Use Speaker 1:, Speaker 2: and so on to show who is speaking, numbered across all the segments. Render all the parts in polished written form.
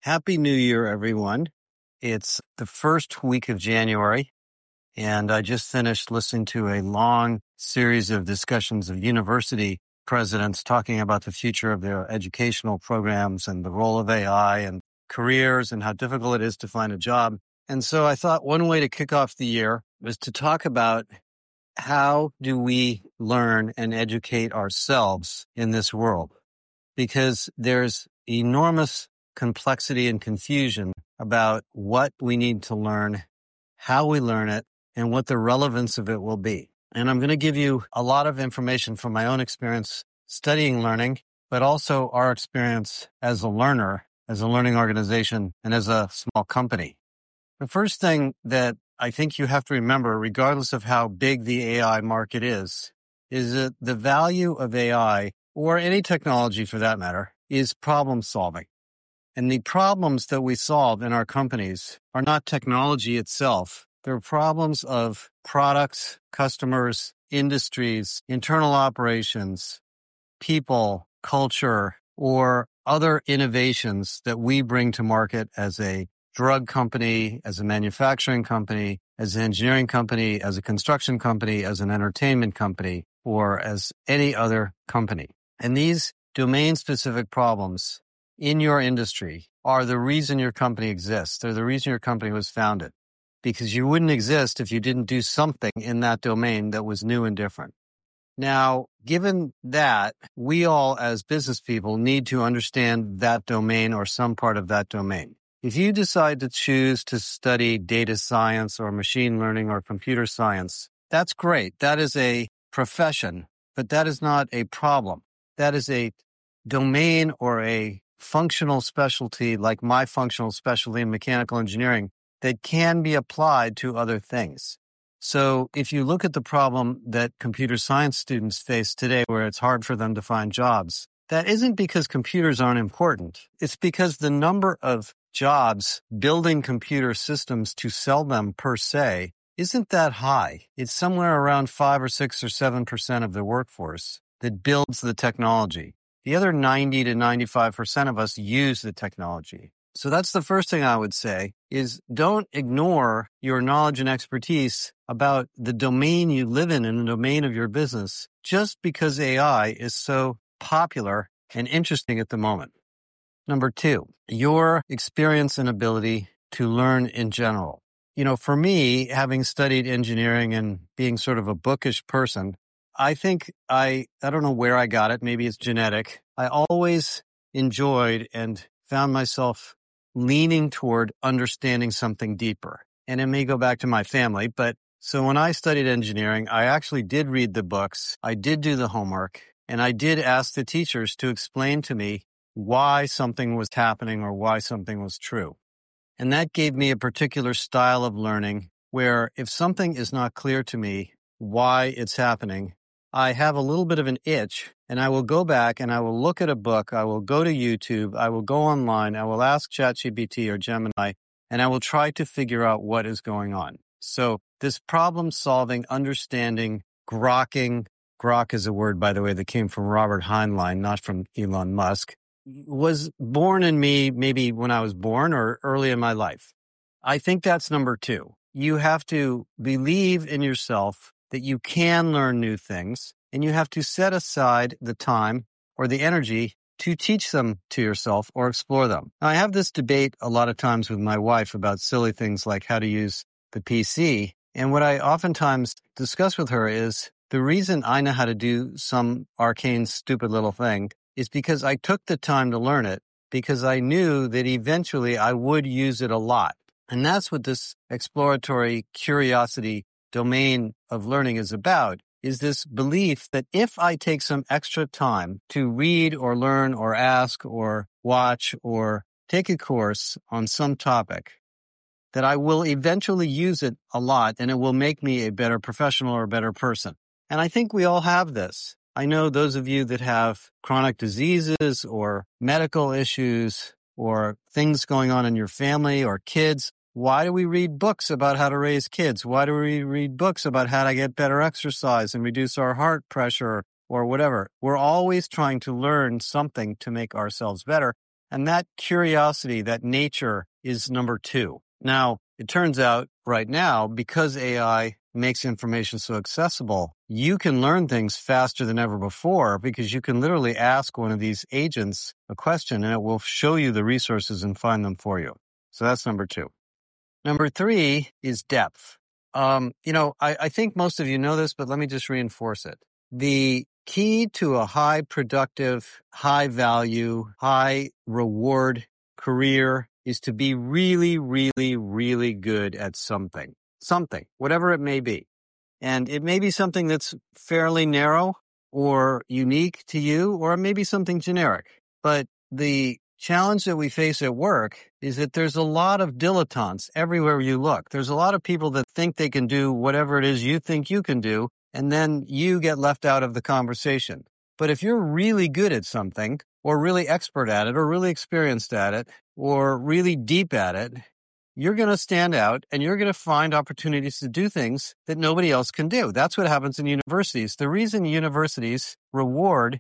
Speaker 1: Happy New Year, everyone. It's the first week of January, and I just finished listening to a long series of discussions of university presidents talking about the future of their educational programs and the role of AI and careers and how difficult it is to find a job. And so I thought one way to kick off the year was to talk about how do we learn and educate ourselves in this world? Because there's enormous complexity and confusion about what we need to learn, how we learn it, and what the relevance of it will be. And I'm going to give you a lot of information from my own experience studying learning, but also our experience as a learner, as a learning organization, and as a small company. The first thing that I think you have to remember, regardless of how big the AI market is that the value of AI, or any technology for that matter, is problem solving. And the problems that we solve in our companies are not technology itself. They're problems of products, customers, industries, internal operations, people, culture, or other innovations that we bring to market as a drug company, as a manufacturing company, as an engineering company, as a construction company, as an entertainment company, or as any other company. And these domain-specific problems in your industry are the reason your company exists. They're the reason your company was founded, because you wouldn't exist if you didn't do something in that domain that was new and different. Now, given that, we all as business people need to understand that domain or some part of that domain. If you decide to choose to study data science or machine learning or computer science, that's great. That is a profession, but that is not a problem. That is a domain or a functional specialty, like my functional specialty in mechanical engineering, that can be applied to other things. So if you look at the problem that computer science students face today, where it's hard for them to find jobs, that isn't because computers aren't important. It's because the number of jobs building computer systems to sell them per se isn't that high. It's somewhere around 5 or 6 or 7% of the workforce that builds the technology. The other 90 to 95% of us use the technology. So that's the first thing I would say is don't ignore your knowledge and expertise about the domain you live in the domain of your business, just because AI is so popular and interesting at the moment. Number 2, your experience and ability to learn in general. For me, having studied engineering and being sort of a bookish person, I think I don't know where I got it. Maybe it's genetic. I always enjoyed and found myself leaning toward understanding something deeper. And it may go back to my family, but so when I studied engineering, I actually did read the books. I did do the homework, and I did ask the teachers to explain to me why something was happening or why something was true. And that gave me a particular style of learning where if something is not clear to me why it's happening, I have a little bit of an itch, and I will go back and I will look at a book. I will go to YouTube. I will go online. I will ask ChatGPT or Gemini, and I will try to figure out what is going on. So this problem-solving, understanding, grokking, grok is a word, by the way, that came from Robert Heinlein, not from Elon Musk, was born in me maybe when I was born or early in my life. I think that's number 2. You have to believe in yourself that you can learn new things, and you have to set aside the time or the energy to teach them to yourself or explore them. Now, I have this debate a lot of times with my wife about silly things like how to use the PC, and what I oftentimes discuss with her is the reason I know how to do some arcane, stupid little thing is because I took the time to learn it, because I knew that eventually I would use it a lot. And that's what this exploratory curiosity domain of learning is about, is this belief that if I take some extra time to read or learn or ask or watch or take a course on some topic, that I will eventually use it a lot and it will make me a better professional or a better person. And I think we all have this. I know those of you that have chronic diseases or medical issues or things going on in your family or kids. Why do we read books about how to raise kids? Why do we read books about how to get better exercise and reduce our heart pressure or whatever? We're always trying to learn something to make ourselves better. And that curiosity, that nature is number two. Now, it turns out right now, because AI makes information so accessible, you can learn things faster than ever before because you can literally ask one of these agents a question and it will show you the resources and find them for you. So that's number two. Number three is depth. I think most of you know this, but let me just reinforce it. The key to a high productive, high value, high reward career is to be really, really, really good at something, whatever it may be. And it may be something that's fairly narrow or unique to you, or it may be something generic. But the challenge that we face at work is that there's a lot of dilettantes everywhere you look. There's a lot of people that think they can do whatever it is you think you can do, and then you get left out of the conversation. But if you're really good at something, or really expert at it, or really experienced at it, or really deep at it, you're going to stand out and you're going to find opportunities to do things that nobody else can do. That's what happens in universities. The reason universities reward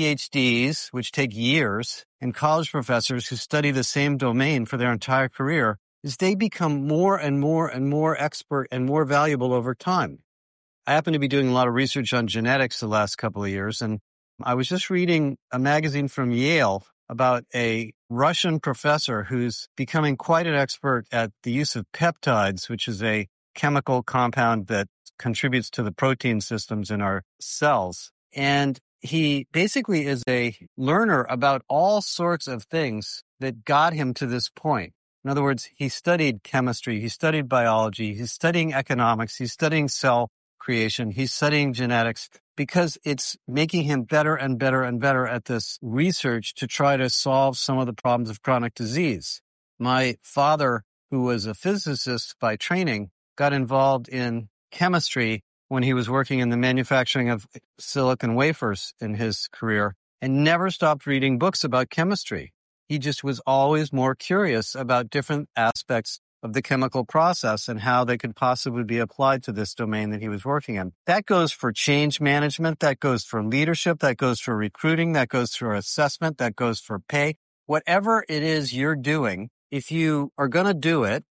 Speaker 1: PhDs, which take years, and college professors who study the same domain for their entire career is they become more and more and more expert and more valuable over time. I happen to be doing a lot of research on genetics the last couple of years, and I was just reading a magazine from Yale about a Russian professor who's becoming quite an expert at the use of peptides, which is a chemical compound that contributes to the protein systems in our cells. And he basically is a learner about all sorts of things that got him to this point. In other words, he studied chemistry, he studied biology, he's studying economics, he's studying cell creation, he's studying genetics, because it's making him better and better and better at this research to try to solve some of the problems of chronic disease. My father, who was a physicist by training, got involved in chemistry when he was working in the manufacturing of silicon wafers in his career and never stopped reading books about chemistry. He just was always more curious about different aspects of the chemical process and how they could possibly be applied to this domain that he was working in. That goes for change management, that goes for leadership, that goes for recruiting, that goes for assessment, that goes for pay. Whatever it is you're doing, if you are going to do it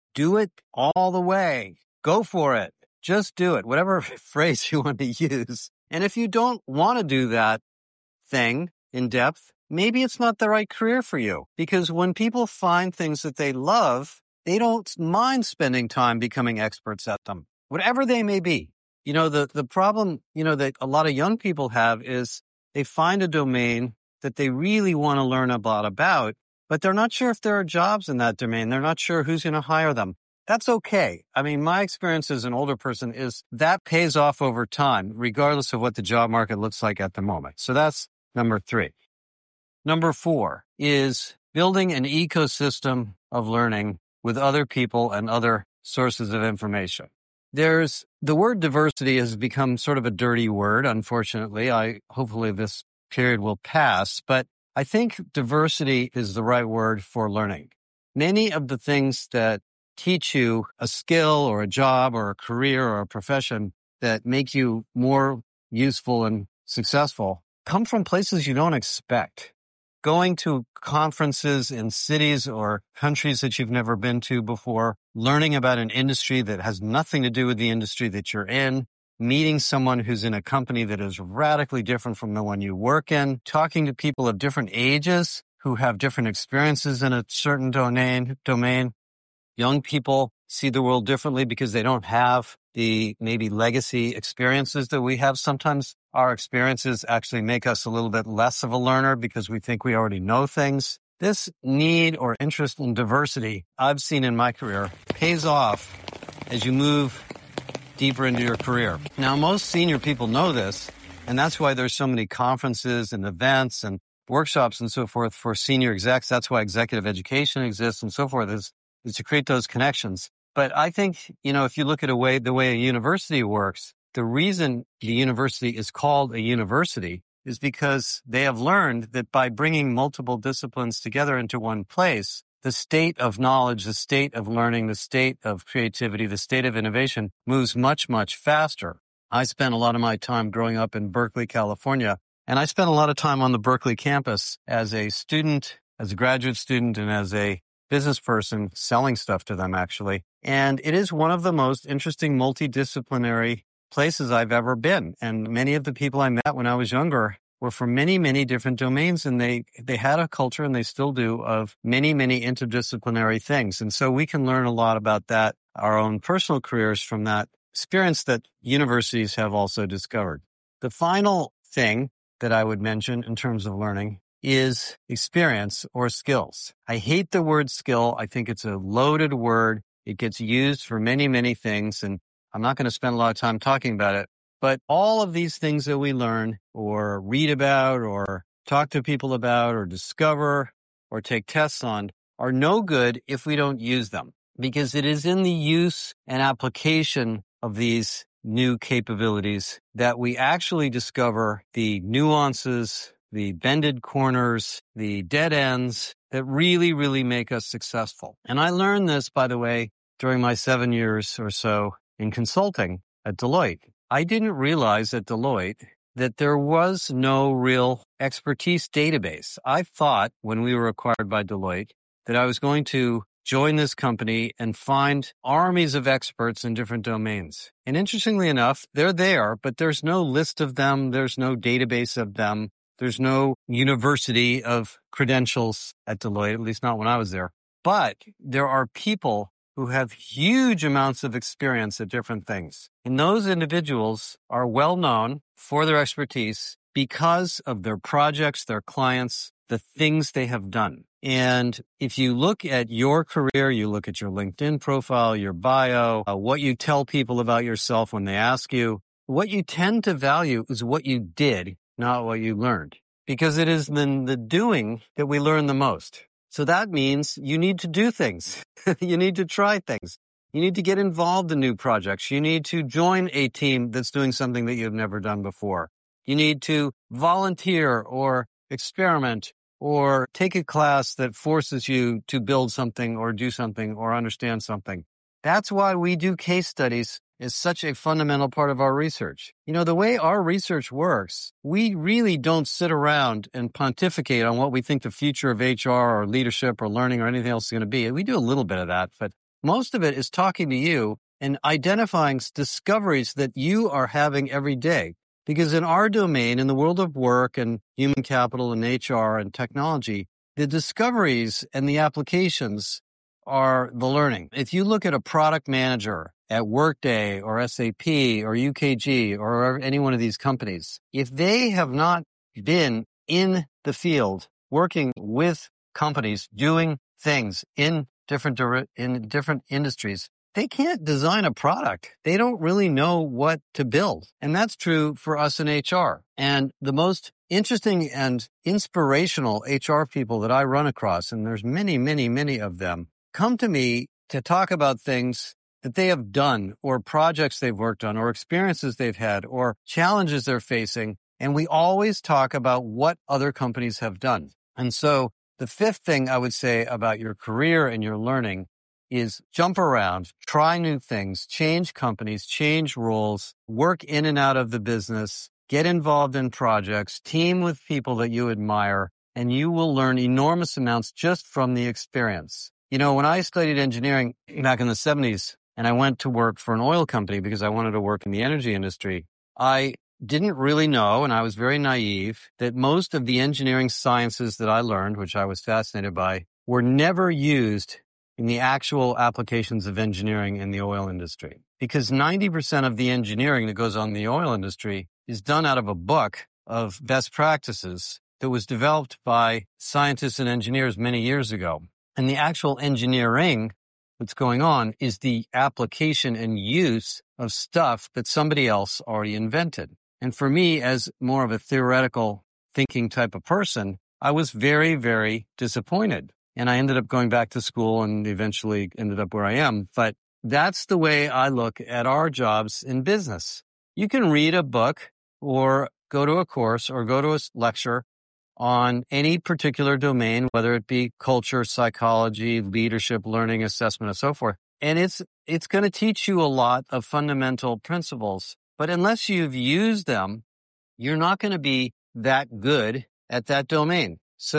Speaker 1: all the way. Go for it. Just do it, whatever phrase you want to use. And if you don't want to do that thing in depth, maybe it's not the right career for you. Because when people find things that they love, they don't mind spending time becoming experts at them, whatever they may be. The problem, that a lot of young people have is they find a domain that they really want to learn a lot about, but they're not sure if there are jobs in that domain. They're not sure who's going to hire them. That's okay. I mean, my experience as an older person is that pays off over time, regardless of what the job market looks like at the moment. So that's number 3. Number 4 is building an ecosystem of learning with other people and other sources of information. The word diversity has become sort of a dirty word, unfortunately. Hopefully this period will pass, but I think diversity is the right word for learning. Many of the things that teach you a skill or a job or a career or a profession that make you more useful and successful come from places you don't expect. Going to conferences in cities or countries that you've never been to before, learning about an industry that has nothing to do with the industry that you're in, meeting someone who's in a company that is radically different from the one you work in, talking to people of different ages who have different experiences in a certain domain. Young people see the world differently because they don't have the maybe legacy experiences that we have. Sometimes our experiences actually make us a little bit less of a learner because we think we already know things. This need or interest in diversity I've seen in my career pays off as you move deeper into your career. Now, most senior people know this, and that's why there's so many conferences and events and workshops and so forth for senior execs. That's why executive education exists and so forth, is to create those connections. But I think, if you look at the way a university works, the reason the university is called a university is because they have learned that by bringing multiple disciplines together into one place, the state of knowledge, the state of learning, the state of creativity, the state of innovation moves much, much faster. I spent a lot of my time growing up in Berkeley, California, and I spent a lot of time on the Berkeley campus as a student as a graduate student and as a business person selling stuff to them, actually. And it is one of the most interesting multidisciplinary places I've ever been. And many of the people I met when I was younger were from many, many different domains, and they had a culture, and they still do, of many, many interdisciplinary things. And so we can learn a lot about that, our own personal careers, from that experience that universities have also discovered. The final thing that I would mention in terms of learning is experience or skills. I hate the word skill. I think it's a loaded word. It gets used for many, many things, and I'm not going to spend a lot of time talking about it. But all of these things that we learn or read about or talk to people about or discover or take tests on are no good if we don't use them, because it is in the use and application of these new capabilities that we actually discover the nuances, the bended corners, the dead ends that really, really make us successful. And I learned this, by the way, during my 7 years or so in consulting at Deloitte. I didn't realize at Deloitte that there was no real expertise database. I thought when we were acquired by Deloitte that I was going to join this company and find armies of experts in different domains. And interestingly enough, they're there, but there's no list of them. There's no database of them. There's no university of credentials at Deloitte, at least not when I was there. But there are people who have huge amounts of experience at different things. And those individuals are well known for their expertise because of their projects, their clients, the things they have done. And if you look at your career, you look at your LinkedIn profile, your bio, what you tell people about yourself when they ask you, what you tend to value is what you did, not what you learned. Because it is in the doing that we learn the most. So that means you need to do things. You need to try things. You need to get involved in new projects. You need to join a team that's doing something that you've never done before. You need to volunteer or experiment or take a class that forces you to build something or do something or understand something. That's why we do case studies is such a fundamental part of our research. You know, the way our research works, we really don't sit around and pontificate on what we think the future of HR or leadership or learning or anything else is going to be. We do a little bit of that, but most of it is talking to you and identifying discoveries that you are having every day. Because in our domain, in the world of work and human capital and HR and technology, the discoveries and the applications are the learning. If you look at a product manager at Workday or SAP or UKG or any one of these companies, if they have not been in the field working with companies doing things in different industries, they can't design a product. They don't really know what to build. And that's true for us in HR. And the most interesting and inspirational HR people that I run across, and there's many, many, many of them, come to me to talk about things that they have done or projects they've worked on or experiences they've had or challenges they're facing. And we always talk about what other companies have done. And so the fifth thing I would say about your career and your learning is jump around, try new things, change companies, change roles, work in and out of the business, get involved in projects, team with people that you admire, and you will learn enormous amounts just from the experience. You know, when I studied engineering back in the 70s and I went to work for an oil company because I wanted to work in the energy industry, I didn't really know, and I was very naive, that most of the engineering sciences that I learned, which I was fascinated by, were never used in the actual applications of engineering in the oil industry. Because 90% of the engineering that goes on in the oil industry is done out of a book of best practices that was developed by scientists and engineers many years ago. And the actual engineering that's going on is the application and use of stuff that somebody else already invented. And for me, as more of a theoretical thinking type of person, I was very, very disappointed. And I ended up going back to school and eventually ended up where I am. But that's the way I look at our jobs in business. You can read a book or go to a course or go to a lecture on any particular domain, whether it be culture, psychology, leadership, learning, assessment, and so forth. And it's going to teach you a lot of fundamental principles. But unless you've used them, you're not going to be that good at that domain. So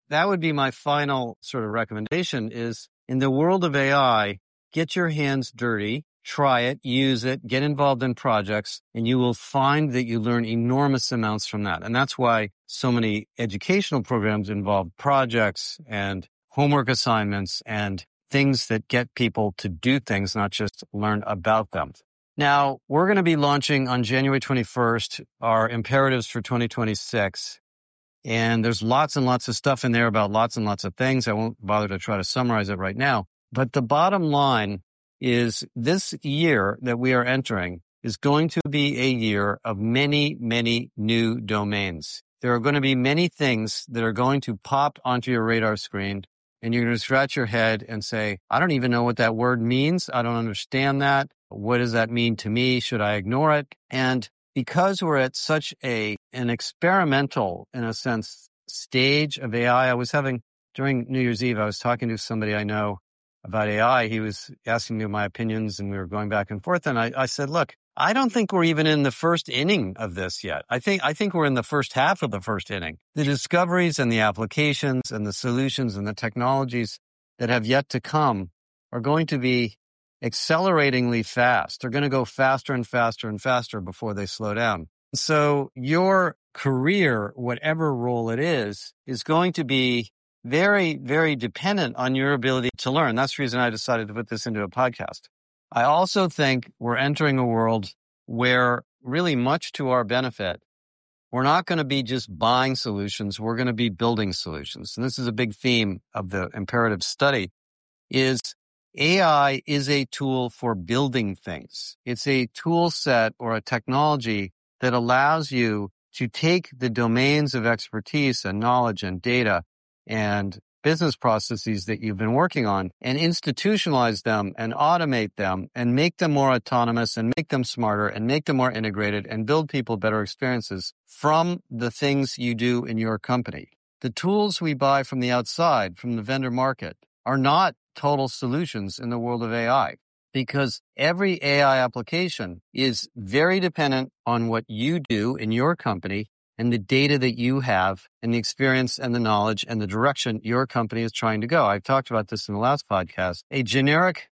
Speaker 1: that would be my final sort of recommendation is in the world of AI, get your hands dirty, try it, use it, get involved in projects, and you will find that you learn enormous amounts from that. And that's why so many educational programs involve projects and homework assignments and things that get people to do things, not just learn about them. Now, we're going to be launching on January 21st our imperatives for 2026. And there's lots and lots of stuff in there about lots and lots of things. I won't bother to try to summarize it right now. But the bottom line is this year that we are entering is going to be a year of many, many new domains. There are going to be many things that are going to pop onto your radar screen, and you're going to scratch your head and say, I don't even know what that word means. I don't understand that. What does that mean to me? Should I ignore it? And because we're at such an experimental, in a sense, stage of AI, during New Year's Eve, I was talking to somebody I know about AI. He was asking me my opinions and we were going back and forth. And I said, look, I don't think we're even in the first inning of this yet. I think we're in the first half of the first inning. The discoveries and the applications and the solutions and the technologies that have yet to come are going to be acceleratingly fast. They're going to go faster and faster and faster before they slow down. So your career, whatever role it is going to be very, very dependent on your ability to learn. That's the reason I decided to put this into a podcast. I also think we're entering a world where, really much to our benefit, we're not going to be just buying solutions. We're going to be building solutions. And this is a big theme of the imperative study, is AI is a tool for building things. It's a tool set or a technology that allows you to take the domains of expertise and knowledge and data and business processes that you've been working on and institutionalize them and automate them and make them more autonomous and make them smarter and make them more integrated and build people better experiences from the things you do in your company. The tools we buy from the outside, from the vendor market, are not total solutions in the world of AI, because every AI application is very dependent on what you do in your company and the data that you have and the experience and the knowledge and the direction your company is trying to go. I've talked about this in the last podcast. A generic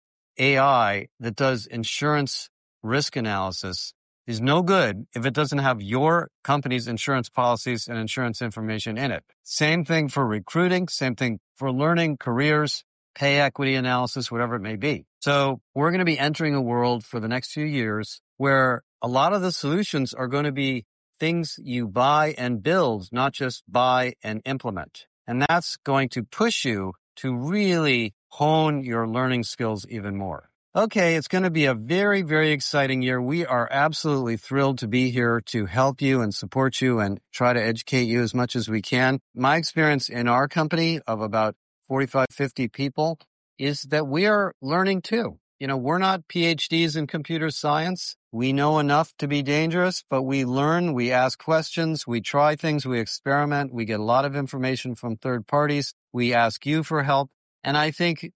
Speaker 1: AI that does insurance risk analysis is no good if it doesn't have your company's insurance policies and insurance information in it. Same thing for recruiting, same thing for learning, careers, pay equity analysis, whatever it may be. So we're going to be entering a world for the next few years where a lot of the solutions are going to be things you buy and build, not just buy and implement. And that's going to push you to really hone your learning skills even more. Okay, it's going to be a very, very exciting year. We are absolutely thrilled to be here to help you and support you and try to educate you as much as we can. My experience in our company of about 45, 50 people is that we are learning too. You know, we're not PhDs in computer science. We know enough to be dangerous, but we learn, we ask questions, we try things, we experiment, we get a lot of information from third parties. We ask you for help. And I think,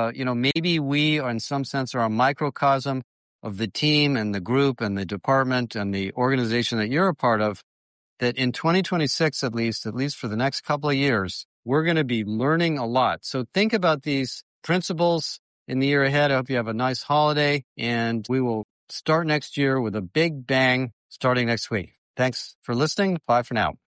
Speaker 1: maybe we, in some sense, are a microcosm of the team and the group and the department and the organization that you're a part of, that in 2026, at least for the next couple of years, we're going to be learning a lot. So think about these principles in the year ahead. I hope you have a nice holiday, and we will start next year with a big bang starting next week. Thanks for listening. Bye for now.